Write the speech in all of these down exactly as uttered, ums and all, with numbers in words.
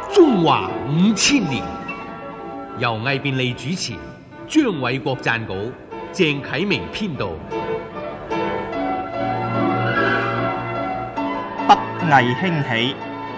中華五千年，由魏便利主持，張偉國撰稿，鄭啟明編導。 北魏興起。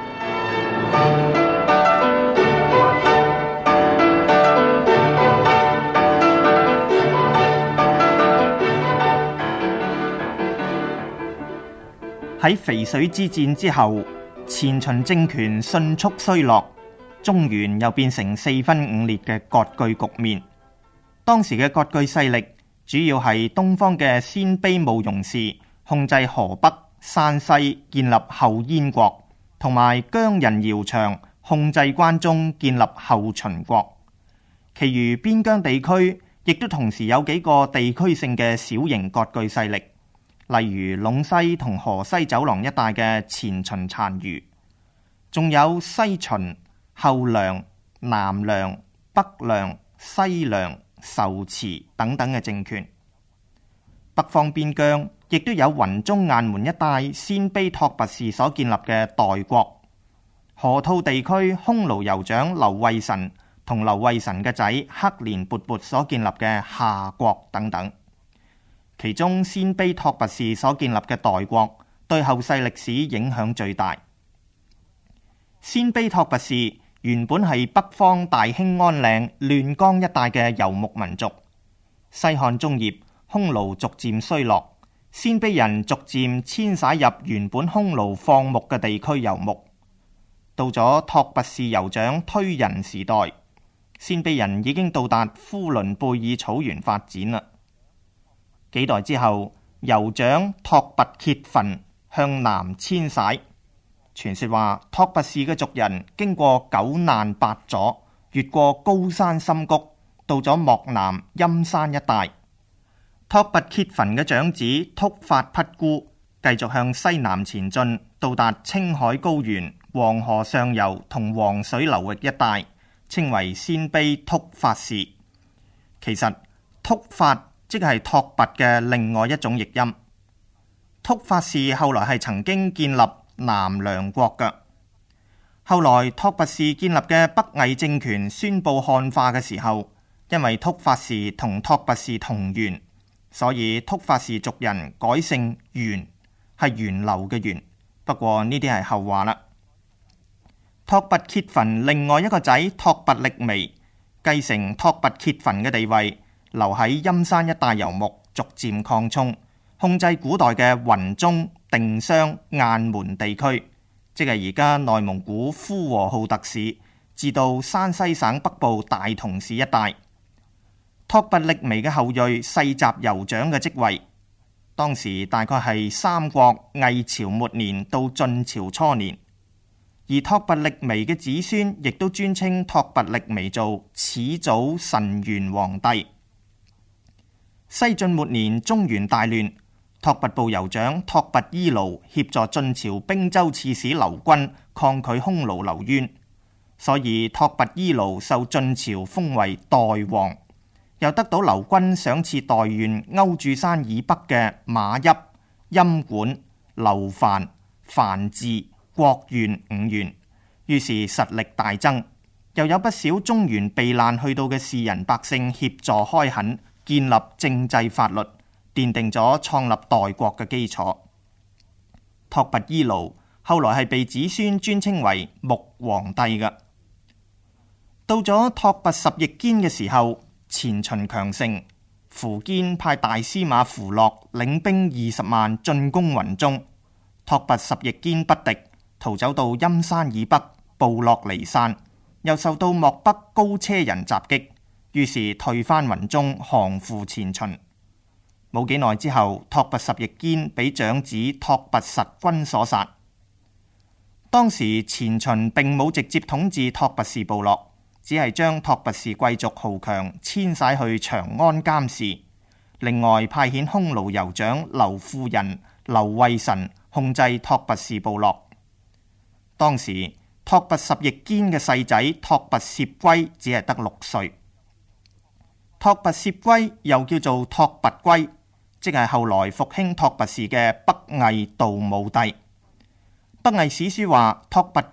喺淝水之戰之後，前秦政權迅速衰落，中原又變成四分五裂嘅割據局面。當時嘅割據勢力主要係東方嘅鮮卑慕容氏控制河北、山西，建立後燕國，同埋羌人姚萇控制關中，建立後秦國。其餘邊疆地區亦都同時有幾個地區性嘅小型割據勢力，例如隴西同河西走廊一帶嘅前秦殘餘，仲有西秦、後梁、南梁、北梁、西梁、仇池等等嘅政權。北方邊疆亦都有雲中雁門一帶鮮卑拓跋氏所建立嘅代國，河套地區匈奴酋長劉衛神同劉衛神嘅仔赫連勃勃所建立嘅夏國等等。其中鮮卑拓跋氏所建立嘅代國對後世歷史影響最大。鮮卑拓跋氏原本係北方大興安嶺、亂江一帶嘅游牧民族。西漢中葉，匈奴逐漸衰落，鮮卑人逐漸遷徙入原本匈奴放牧嘅地區游牧。到咗拓跋氏酋長推人時代，鮮卑人已經到達呼倫貝爾草原發展啦。幾代之後，酋長拓跋羯墳向南遷徙。傳說話拓跋氏嘅族人經過九難八阻，越過高山深谷，到咗漠南陰山一帶。拓跋羯墳嘅長子禿發匹孤繼續向西南前進，到達青海高原、黃河上游同黃水流域一帶，稱為鮮卑禿發氏。其實禿發即係拓跋嘅另外一種譯音。禿發氏後來係曾經建立南梁國嘅。後來拓跋氏建立嘅北魏政權宣布漢化嘅時候，因為禿發氏同拓跋氏同源，所以禿發氏族人改姓源，係源流嘅源。不過呢啲係後話啦。拓跋羯墳另外一個仔拓跋力微繼承拓跋羯墳嘅地位，留喺陰山一帶游牧，逐漸擴充，控制古代嘅雲中、定襄、雁門地區，即係而家內蒙古呼和浩特市，至到山西省北部大同市一帶。拓跋力微嘅後裔世襲酋長嘅職位，當時大概係三國魏朝末年到晉朝初年。而拓跋力微嘅子孫亦都尊稱拓跋力微做始祖神元皇帝。西晉末年中原大亂，拓跋部酋長拓跋伊盧協助晉朝兵州刺史劉軍抗拒匈奴劉淵，所以拓跋伊盧受晉朝封為代王，又得到劉軍賞賜代縣歐注山以北嘅馬邑、陰管、樓煩、樊治、郭縣五縣，於是實力大增，又有不少中原避難去到嘅士人百姓協助開墾，建立政制法律，奠定咗創立代國嘅基礎。拓跋伊盧後來係被子孫尊稱為穆皇帝嘅。到咗拓跋十翼堅嘅時候，前秦強盛，苻堅派大司馬苻絡領兵二十萬進攻雲中，拓跋十翼堅不敵，逃走到陰山以北，部落離散，又受到漠北高車人襲擊，於是退返雲中，降附前秦。冇幾耐之後，拓跋十翼堅俾長子拓跋實軍所殺。當時前秦並冇直接統治拓跋氏部落，只係將拓跋氏貴族豪強遷徙去長安監視，另外派遣匈奴酋長劉富仁、劉衛神控制拓跋氏部落。當時拓跋十翼堅嘅細仔拓跋攝龜只係得六歲。拓跋攝龜又叫做拓跋龜，即係後來復興拓跋氏嘅北魏道武帝。北魏史書話拓跋龜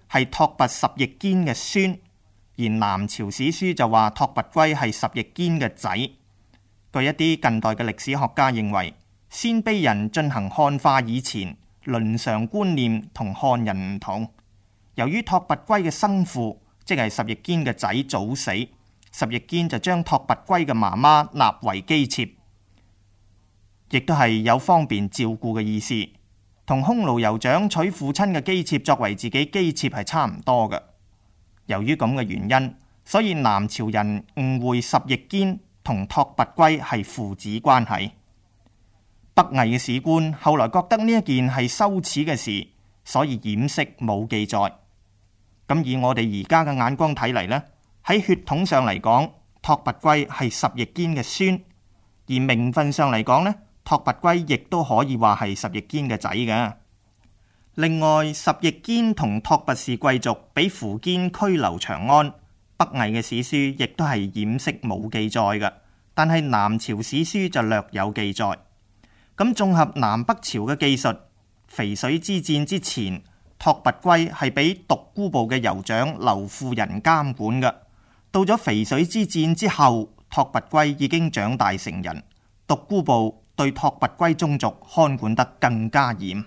係拓跋什翼堅嘅孫，而南朝史書就話拓跋圭係什翼堅嘅仔。據一啲近代嘅歷史學家認為，鮮卑人進行漢化以前，倫常觀念同漢人唔同。由於拓跋圭嘅生父即係什翼堅嘅仔早死，什翼堅就將拓跋圭嘅媽媽納為姬妾，亦都係有方便照顧嘅意思，同匈奴酋長娶父親嘅姬妾作為自己姬妾係差唔多嘅。由於咁嘅原因，所以南朝人誤會什翼堅同拓跋圭係父子關係。北魏嘅史官後來覺得呢一件係羞恥嘅事，所以掩飾冇記載。咁以我哋而家嘅眼光睇嚟呢，喺血統上嚟講，拓跋圭係什翼堅嘅孫，而名分上嚟講呢，拓跋圭亦都可以話係什翼堅嘅仔嘅。另外，什翼堅同拓跋氏貴族俾苻堅拘留長安，北魏嘅史書亦都係掩飾冇記載嘅，但係南朝史書就略有記載。咁綜合南北朝嘅記述，淝水之戰之前，拓跋圭係俾獨孤部嘅酋長劉富仁監管嘅。到咗淝水之戰之後，拓跋圭已經長大成人，獨孤部對拓跋圭宗族看管得更加嚴。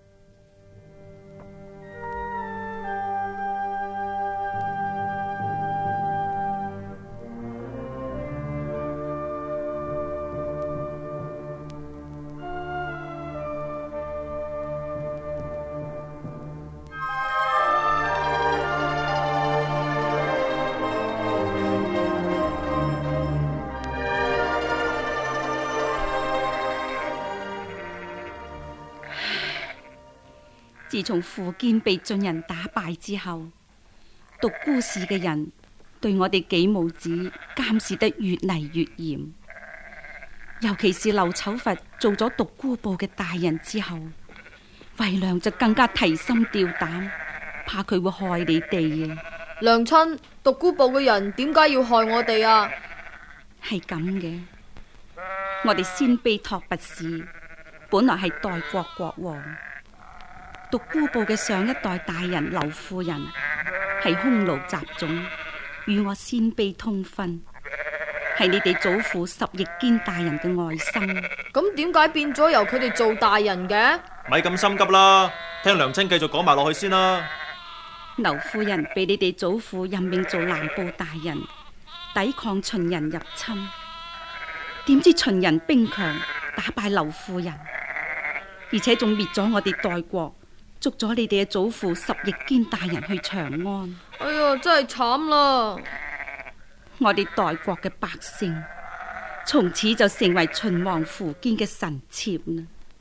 自從苻堅被晉人打敗之後，獨孤氏嘅人對我哋幾母子監視得越嚟越嚴，尤其是劉醜罰做咗獨孤部嘅大人之後，衛良就更加提心吊膽，怕佢會害你哋啊！ 娘親，獨孤部嘅人點解要害我哋啊？ 係咁嘅，我哋鮮卑拓跋氏本來係代國國王。獨孤部嘅上一代大人劉富仁係匈奴雜種，與我鮮卑通婚，係你哋祖父什翼堅大人嘅外甥。 咁點解變咗由佢哋做大人嘅？ 咪咁心急啦，聽娘親繼續講埋落去先啦。 劉富仁被你哋祖父任命做南部大人，抵抗秦人入侵，點知秦人兵強，打敗劉富仁，而且仲滅咗我哋代國，捉咗你哋嘅祖父什翼堅大人去長安。 哎呀，真係慘啦！ 我哋代國嘅百姓，從此就成為秦王苻堅嘅臣妾啦。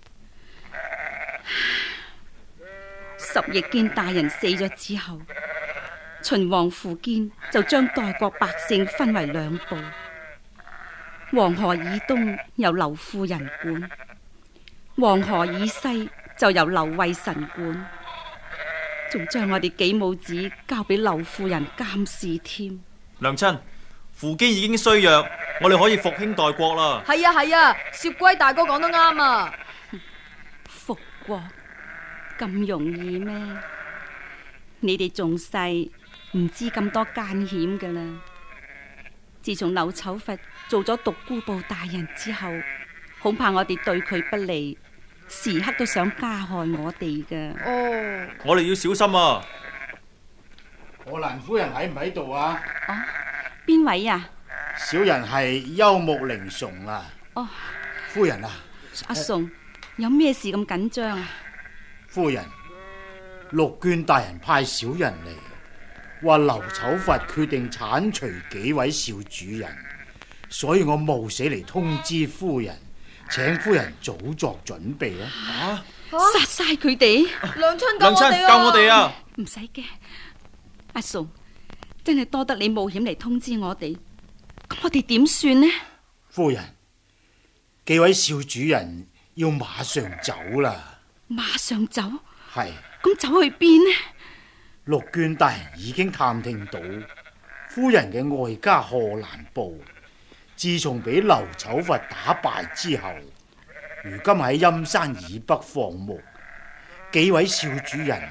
什翼堅大人死咗之後，秦王苻堅就將代國百姓分為兩部，黃河以東由劉富仁管，黃河以西就由劉衛神管，仲將我哋幾母子交俾劉富仁監視添。 娘親，苻堅已經衰弱，我哋可以復興代國啦。 係啊係啊，攝龜大哥講得啱啊！ 復國咁容易咩？你哋仲細，唔知咁多艱險噶啦。自從劉醜罰做咗獨孤部大人之後，恐怕我哋對佢不利，時刻都想加害我哋噶。 哦， 我哋要小心啊！ 賀蘭夫人喺唔喺度啊？ 哦，邊位啊？ 小人係邱木靈崇啊。 哦， 夫人啊， 阿崇，有咩事咁緊張啊？ 夫人，陸絹大人派小人嚟，話劉醜罰決定鏟除幾位少主人，所以我冒死嚟通知夫人，請夫人早作準備啊！ 啊！ 殺晒佢哋！ 娘親救娘親我哋啊！ 救我哋啊！ 唔使驚，阿崇，真係多得你冒險嚟通知我哋，咁我哋點算呢？ 夫人，幾位少主人要馬上走啦。 馬上走？ 係。 咁走去邊呢？ 陸絹大人已經探聽到夫人嘅外家賀蘭部，自從俾劉醜罰打敗之後，如今喺陰山以北放牧，幾位少主人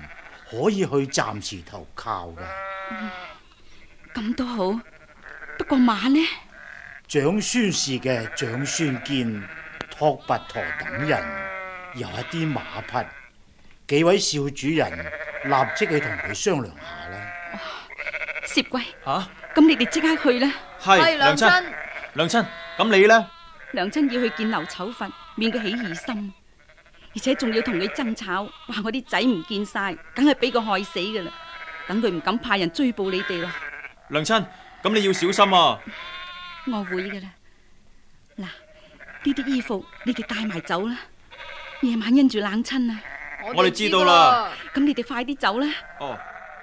可以去暫時投靠嘅。 咁都好，不過馬呢？ 長孫氏嘅長孫堅、托拔陀等人有一啲馬匹，幾位少主人立即去同佢商量下啦。 攝貴， 吓， 咁你哋即刻去啦。 係娘親，娘親，咁你呢？ 娘親要去見劉丑佛，免佢起疑心，而且仲要同佢爭吵，話我啲仔唔見晒，梗係俾佢害死噶啦。等佢唔敢派人追捕你哋咯。 娘親，咁你要小心啊！ 我會噶啦。嗱，呢啲衣服你哋帶埋走啦，夜晚因住冷親啊。 我哋知道啦。 咁你哋快啲走啦。 哦。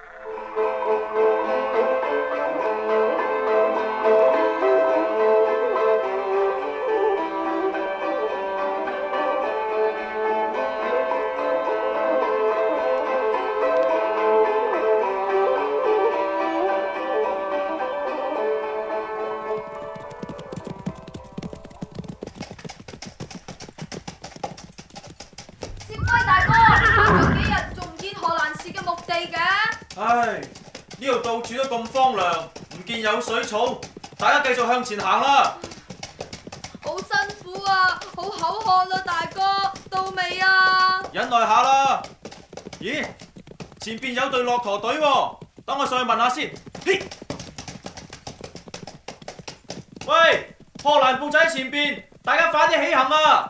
唉，呢度到處都咁荒涼，唔見有水草，大家繼續向前行啦。 好辛苦啊，好口渴啦，大哥，到未啊？ 忍耐下啦。咦，前邊有隊駱駝隊喎，等我上去問下先。嘿，喂，破蘭布仔喺前邊，大家快啲起行啊！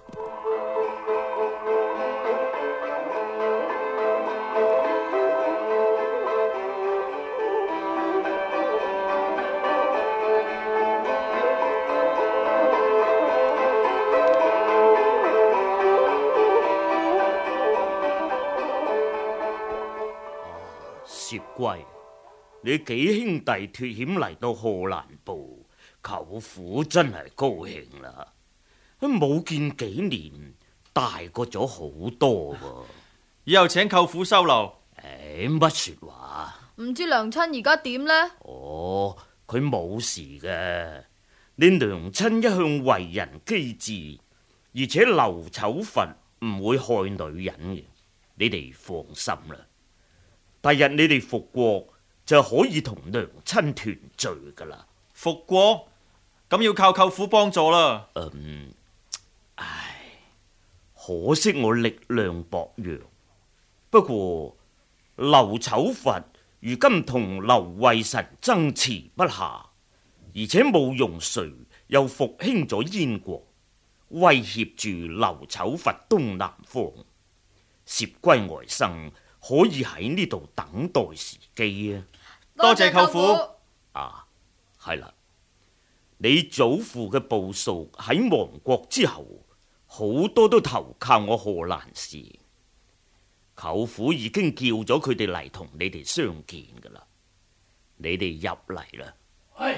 攝貴，你幾兄弟脫險嚟到賀蘭部，舅父真係高興啦。冇見幾年，大個咗好多喎。 以後請舅父收留。 誒，乜說話？ 唔知娘親而家點呢？ 哦，佢冇事嘅。你娘親一向為人機智，而且劉丑佛唔會害女人嘅，你哋放心啦。第日你哋復國就可以同娘親團聚噶啦。 復國咁要靠舅父幫助啦。 嗯，唉，可惜我力量薄弱。不過劉丑佛如今同劉慧臣爭持不下，而且慕容垂又復興咗燕國，威脅住劉丑佛東南方。攝歸外甥可以喺呢度等待時機啊！ 多謝舅父。 啊，係啦，你祖父嘅部屬喺亡國之後，好多都投靠我賀蘭氏。舅父已經叫咗佢哋嚟同你哋相見噶啦，你哋入嚟啦。係。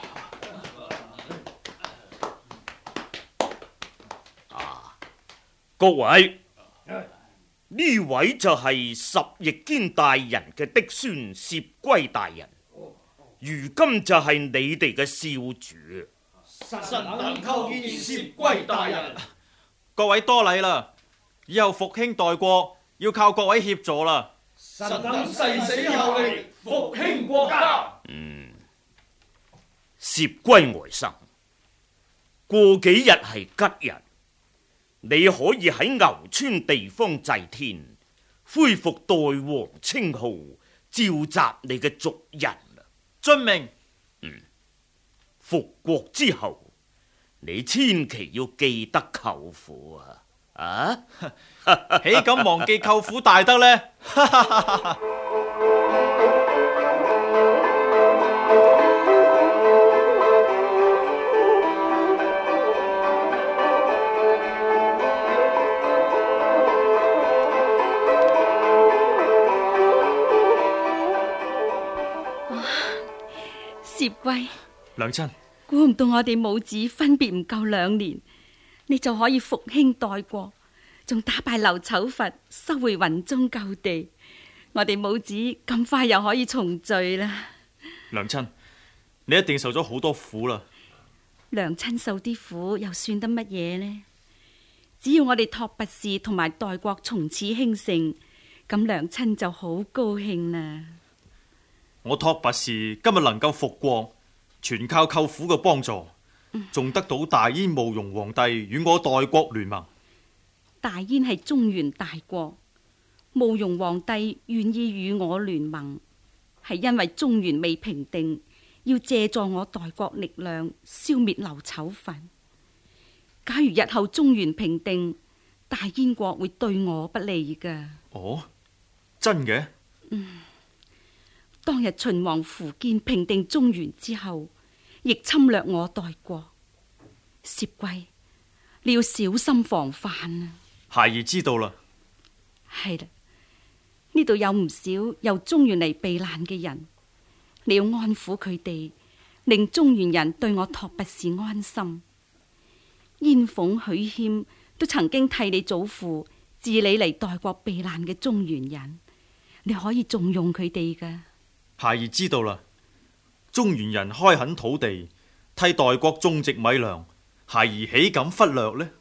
啊，各位。呢位就係十翼堅大人嘅嫡孫攝歸大人，如今就係你哋嘅少主。 臣等叩見攝歸大人。 各位多禮啦，以後復興代國要靠各位協助啦。 臣等誓死效力，復興國家。 嗯，攝歸外甥，過幾日係吉日。你可以喺牛川地方祭天，恢復代王稱號，召集你嘅族人。 遵命。 嗯，復國之後，你千祈要記得舅父啊！啊， 豈敢忘記舅父大德呢？ 攝歸， 娘親， 估唔到我哋母子分別唔夠兩年，你就可以復興代國，仲打敗劉丑佛，收回雲中舊地，我哋母子咁快又可以重聚啦。 娘親，你一定受咗好多苦啦。 娘親受啲苦又算得乜嘢呢？只要我哋拓跋氏同埋代國從此興盛， 咁娘親就好高興啦。 我托拔氏今日能夠復國，全靠舅父嘅幫助，仲得到大燕慕容皇帝與我代國聯盟。 大燕係中原大國，慕容皇帝願意與我聯盟，係因為中原未平定，要借助我代國力量消滅劉醜佛。假如日後中原平定，大燕國會對我不利噶。 哦，真嘅？ 嗯，當日秦王苻堅平定中原之後，亦侵略我代國。攝貴，你要小心防範啊！ 孩兒知道啦。 係啦，呢度有唔少由中原嚟避難嘅人，你要安撫佢哋，令中原人對我托拔氏安心。燕鳳、許謙都曾經替你祖父治理嚟代國避難嘅中原人，你可以重用佢哋噶。 孩兒知道啦。中原人開墾土地，替代國種植米糧，孩兒豈敢忽略呢？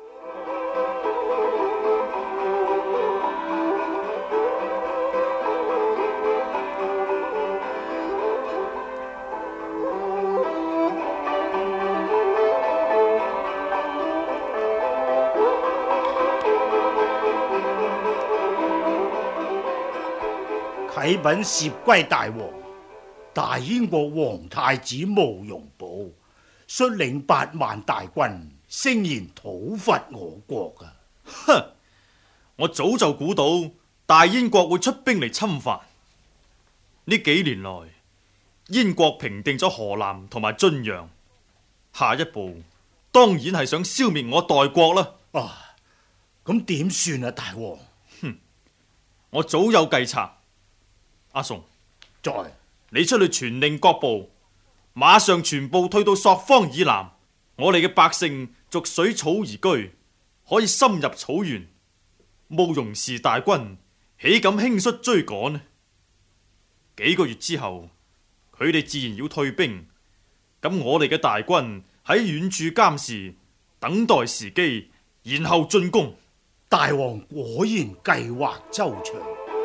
啟稟攝歸大王，大燕國皇太子慕容寶率領八萬大軍，聲言討伐我國啊！ 哼！我早就估到大燕國會出兵嚟侵犯。呢幾年來，燕國平定咗河南同埋晉陽，下一步當然係想消滅我代國啦。 啊，咁點算啊，大王？ 哼！我早有計策。阿崇， 在你出去傳令各部，馬上全部退到朔方以南。我哋嘅百姓逐水草而居，可以深入草原。慕容氏大軍豈敢輕率追趕呢？幾個月之後，佢哋自然要退兵。咁我哋嘅大軍喺遠處監視，等待時機，然後進攻。 大王果然計劃周詳。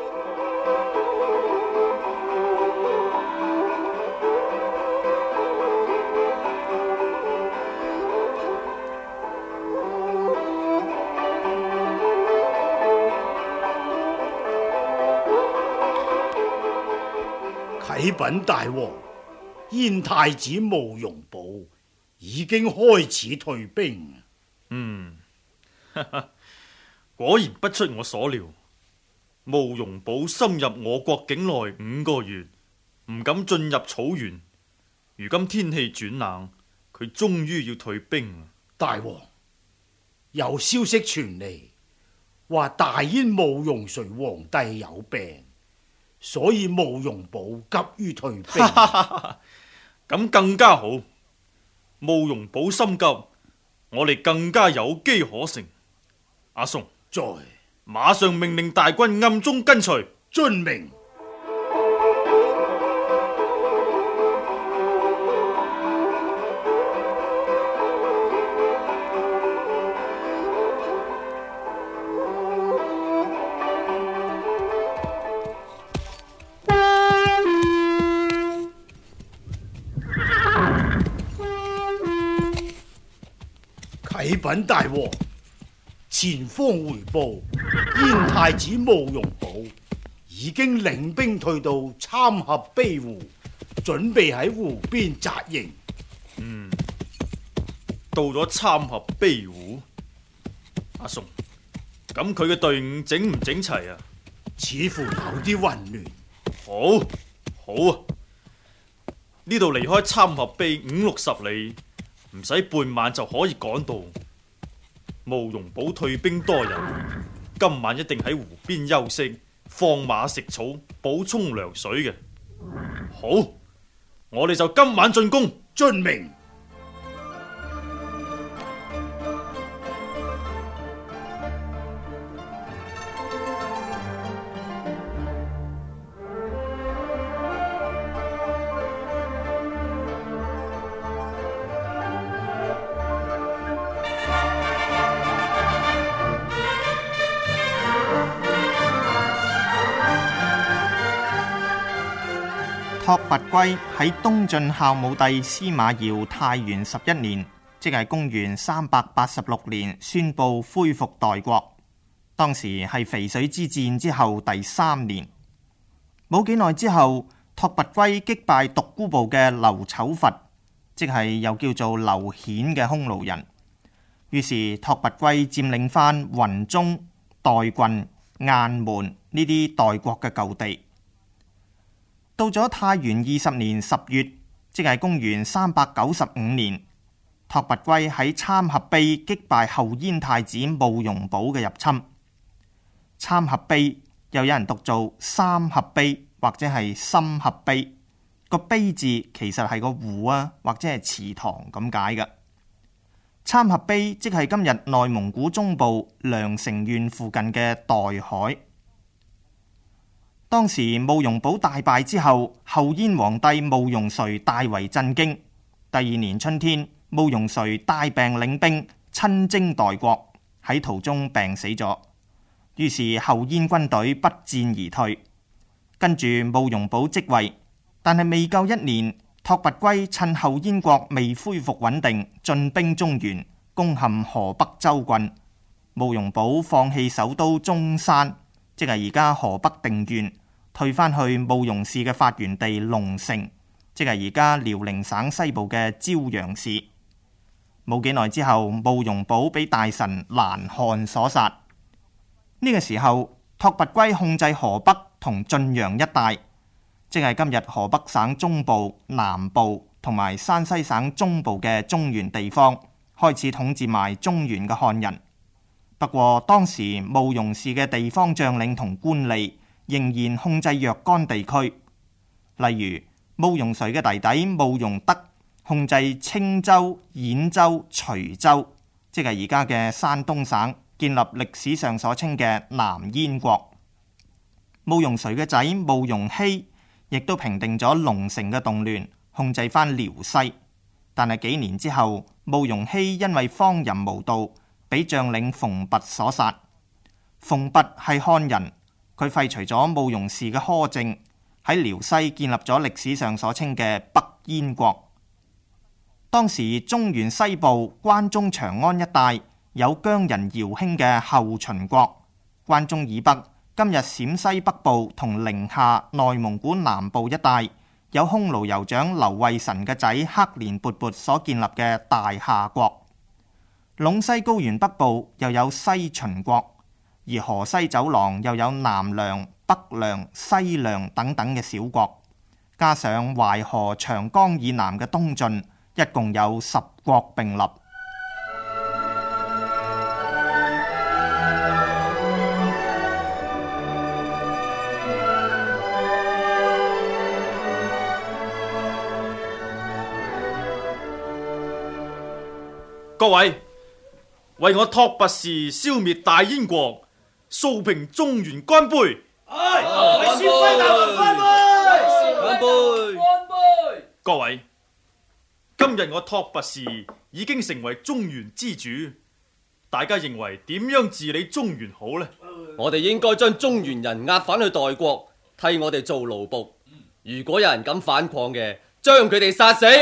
啟稟大王，燕太子慕容寶已經開始退兵。 嗯，果然不出我所料。慕容寶深入我國境內五個月，唔敢進入草原。如今天氣轉冷，佢終於要退兵。 大王，有消息傳嚟，話大燕慕容垂皇帝有病，所以慕容寶急於退兵。 咁更加好。慕容寶心急，我哋更加有機可乘。阿宋， 在， 馬上命令大軍暗中跟隨。 遵命。啟稟大王，前方回報，燕太子慕容寶已經領兵退到參合卑湖，準備喺湖邊紮營。 嗯，到咗參合卑湖。阿宋，咁佢嘅隊伍整唔整齊啊？ 似乎有啲混亂。 好，好啊！呢度離開參合卑五六十里。唔使半晚就可以趕到。慕容寶退兵多日，今晚一定喺湖邊休息，放馬食草，補充糧水嘅。好，我哋就今晚進攻。 遵命。 拓跋圭喺東晉孝武帝司馬曜太元十一年，即係公元三百八十六年，宣布恢復代國。當時係淝水之戰之後第三年，冇幾耐之後，拓跋圭擊敗獨孤部嘅劉醜罰，即係又叫做劉顯嘅匈奴人。於是拓跋圭佔領翻雲中、代郡、雁門呢啲代國嘅舊地。到咗太元二十年十月，即係公元三百九十五年，拓跋圭喺參合陂擊敗後燕太子慕容寶嘅入侵。參合陂又有人讀做三合陂或者係深合陂，個陂字其實係個湖啊，或者係池塘咁解嘅。參合陂即係今日內蒙古中部涼城縣附近嘅代海。當時慕容寶大敗之後，後燕皇帝慕容垂大為震驚。第二年春天，慕容垂帶病領兵親征代國，喺途中病死咗。於是後燕軍隊不戰而退，跟住慕容寶即位，但係未夠一年，拓跋圭趁後燕國未恢復穩定，進兵中原，攻陷河北州郡。慕容寶放棄首都中山，即係而家河北定縣，退返去慕容氏嘅發源地龍城，即係而家遼寧省西部嘅昭陽市。冇幾耐之後，慕容寶被大臣蘭漢所殺。呢、這個時候，拓跋圭控制河北同晉陽一帶，即係今日河北省中部、南部同埋山西省中部嘅中原地方，開始統治埋中原嘅漢人。不過當時慕容氏嘅地方將領同官吏仍然控制若干地區，例如慕容垂嘅弟弟慕容德控制青州、兗州、徐州，即係而家嘅山東省，建立歷史上所稱嘅南燕國。慕容垂嘅仔慕容熙亦都平定咗龍城嘅動亂，控制翻遼西。但係幾年之後，慕容熙因為荒淫無道，俾將領馮拔所殺。馮拔係漢人，佢廢除咗慕容氏嘅苛政，喺遼西建立咗歷史上所稱嘅北燕國。當時中原西部關中長安一帶有羌人姚興嘅後秦國，關中以北今日陝西北部同寧夏、內蒙古南部一帶有匈奴酋長劉衛神嘅仔黑連勃勃所建立嘅大夏國。隴西高原北部又有西秦國，而河西走廊又有南梁、北梁、西梁等等嘅小國，加上淮河、長江以南嘅東晉，一共有十國並立。 各位，為我拓跋氏消滅大燕國，掃平中原，乾杯！ 哎，為先輝大王乾杯！乾杯！乾杯！ 各位，今日我拓跋氏已經成為中原之主，大家認為點樣治理中原好呢？ 我哋應該將中原人押返去代國，替我哋做奴僕。如果有人敢反抗嘅，將佢哋殺死。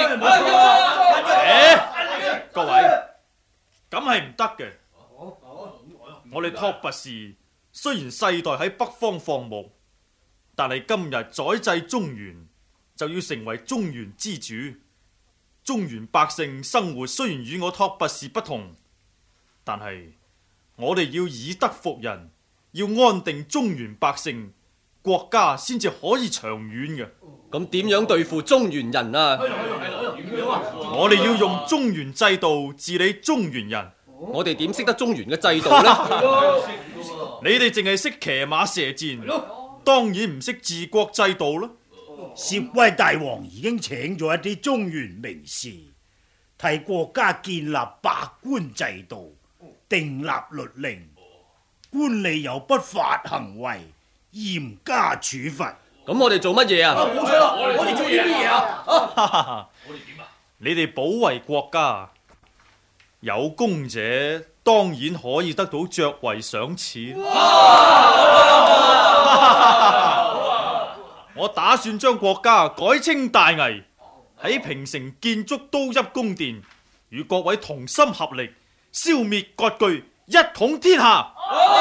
各位，咁係唔得嘅。我哋拓跋氏雖然世代喺北方放牧，但係今日宰制中原，就要成為中原之主。中原百姓生活雖然與我拓跋氏不同，但係我哋要以德服人，要安定中原百姓，國家先至可以長遠嘅。 咁點樣對付中原人啊？ 我哋要用中原制度治理中原人。 我哋點識得中原嘅制度呢？ 你哋淨係識騎馬射箭，當然唔識治國制度啦。 薛威大王已經請咗一啲中原名士，替國家建立百官制度，訂立律令，官吏有不法行為，嚴加處罰。 咁我哋做乜嘢啊？ 冇錯啦，我哋做啲乜嘢啊？我哋點啊？ 你哋保衛國家，有功者當然可以得到爵位賞賜。 我打算將國家改稱大魏，喺平城建築都邑宮殿，與各位同心合力，消滅割據，一統天下。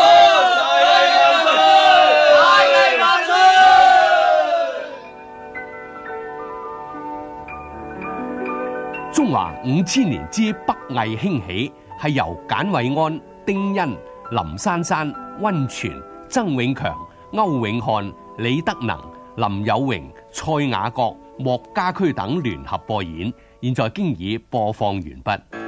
中華五千年之北魏興起，係由簡偉安、丁欣、林珊珊、溫泉、曾永強、歐永漢、李德能、林有榮、蔡雅閣、莫家駒等聯合播演，現在經已播放完畢。